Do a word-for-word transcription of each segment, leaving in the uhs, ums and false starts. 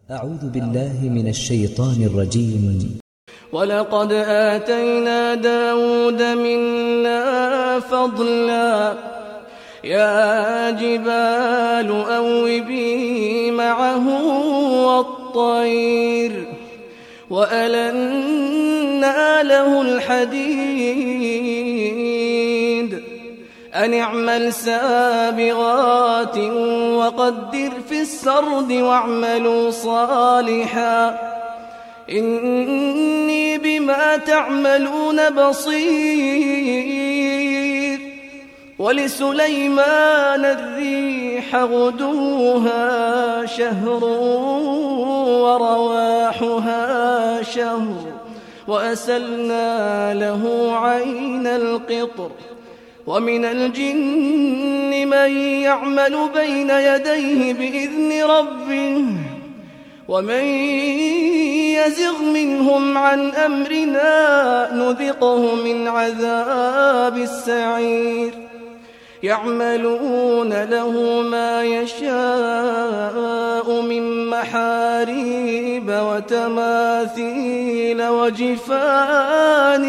أعوذ بالله من الشيطان الرجيم. ولقد آتينا داود منا فضلا يا جبال أوبي معه والطير وألنا له الحديد أن اعمل سابغات وقدر في السرد واعملوا صالحا إني بما تعملون بصير. ولسليمان الريح غدوها شهر ورواحها شهر وأسلنا له عين القطر. ومن الجن من يعمل بين يديه بإذن ربه ومن يزغ منهم عن أمرنا نذقه من عذاب السعير. يعملون له ما يشاء من محاريب وتماثيل وجفان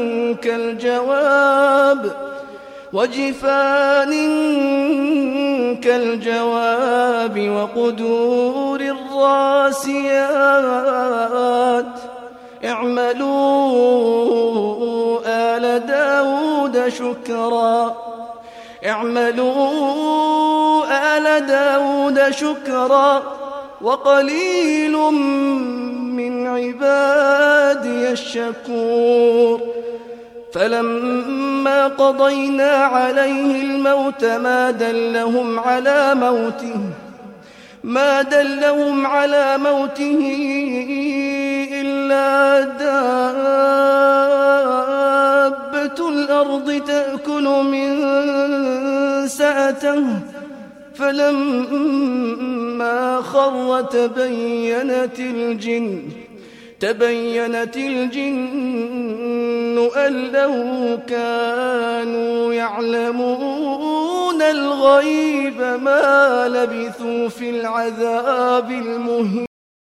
كالجواب وجفان كالجواب وقدور الراسيات. اعملوا آل داود شكرا اعملوا آل داود شكرا وقليل من عبادي الشكور. فلما قضينا عليه الموت ما دلهم على موته ما دلهم على موته إلا دابة الأرض تأكل من سأته فلما خر تبينت الجن تبينت الجن أن لو كانوا يعلمون الغيب ما لبثوا في العذاب المهين.